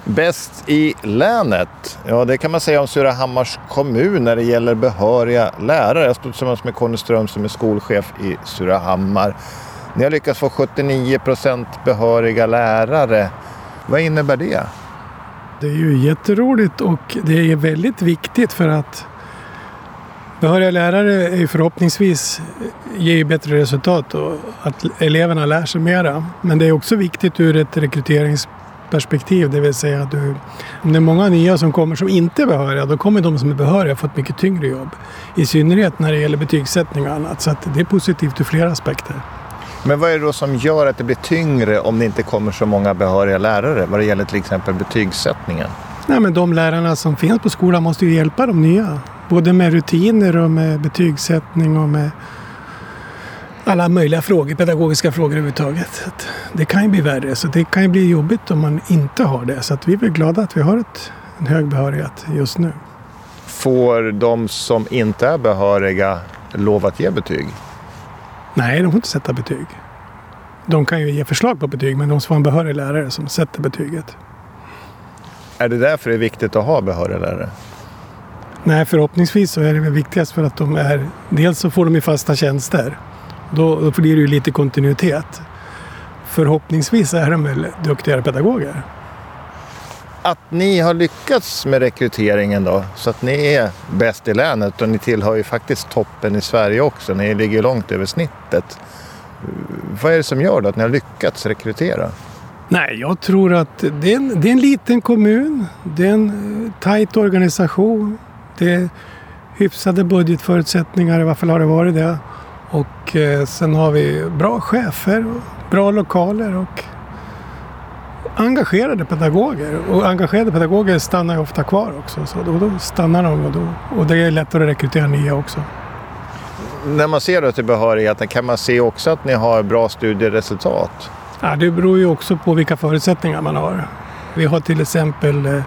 Bäst i länet? Ja, det kan man säga om Surahammars kommun när det gäller behöriga lärare. Jag står tillsammans med Conny Ström som är skolchef i Surahammar. Ni har lyckats få 79% behöriga lärare. Vad innebär det? Det är ju jätteroligt och det är väldigt viktigt för att behöriga lärare är ju förhoppningsvis ger bättre resultat och att eleverna lär sig mera. Men det är också viktigt ur ett rekryteringsperspektiv, det vill säga att om det är många nya som kommer som inte är behöriga, då kommer de som är behöriga få ett mycket tyngre jobb. I synnerhet när det gäller betygssättning och annat, så att det är positivt ur flera aspekter. Men vad är det då som gör att det blir tyngre om det inte kommer så många behöriga lärare vad det gäller till exempel betygssättningen? Nej, men de lärarna som finns på skolan måste ju hjälpa de nya. Både med rutiner och med betygssättning och med alla möjliga frågor, pedagogiska frågor överhuvudtaget. Det kan ju bli värre, så det kan ju bli jobbigt om man inte har det. Så att vi är väl glada att vi har en hög behörighet just nu. Får de som inte är behöriga lov att ge betyg? Nej, de får inte sätta betyg. De kan ju ge förslag på betyg, men de får en behörig lärare som sätter betyget. Är det därför det är viktigt att ha behöriga lärare? Nej, förhoppningsvis så är det väl viktigast för att dels så får de ju fasta tjänster. Då blir det ju lite kontinuitet. Förhoppningsvis är de väl duktigare pedagoger. Att ni har lyckats med rekryteringen då, så att ni är bäst i länet och ni tillhör ju faktiskt toppen i Sverige också. Ni ligger långt över snittet. Vad är det som gör då att ni har lyckats rekrytera? Nej, jag tror att det är en liten kommun. Det är en tajt organisation. Det är hyfsade budgetförutsättningar, i alla fall har det varit det. Och sen har vi bra chefer, och bra lokaler och engagerade pedagoger. Och engagerade pedagoger stannar ju ofta kvar också. Så då stannar de och det är lättare att rekrytera nya också. När man ser då till behörigheten, kan man se också att ni har bra studieresultat? Ja, det beror ju också på vilka förutsättningar man har. Vi har till exempel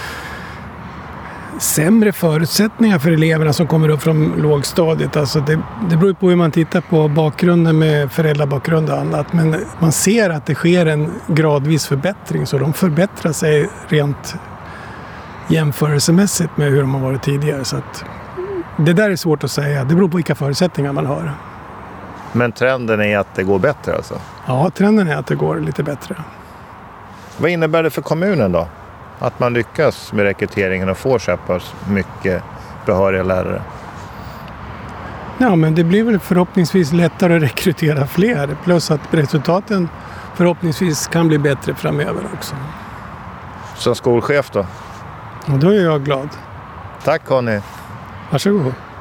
sämre förutsättningar för eleverna som kommer upp från lågstadiet. Alltså det beror på hur man tittar på bakgrunden med föräldrabakgrund och annat. Men man ser att det sker en gradvis förbättring, så de förbättrar sig rent jämförelsemässigt med hur de har varit tidigare. Så att det där är svårt att säga. Det beror på vilka förutsättningar man har. Men trenden är att det går bättre alltså? Ja, trenden är att det går lite bättre. Vad innebär det för kommunen då? Att man lyckas med rekryteringen och får så pass mycket behöriga lärare? Ja, men det blir väl förhoppningsvis lättare att rekrytera fler. Plus att resultaten förhoppningsvis kan bli bättre framöver också. Som skolchef då? Och då är jag glad. Tack Conny. Varsågod.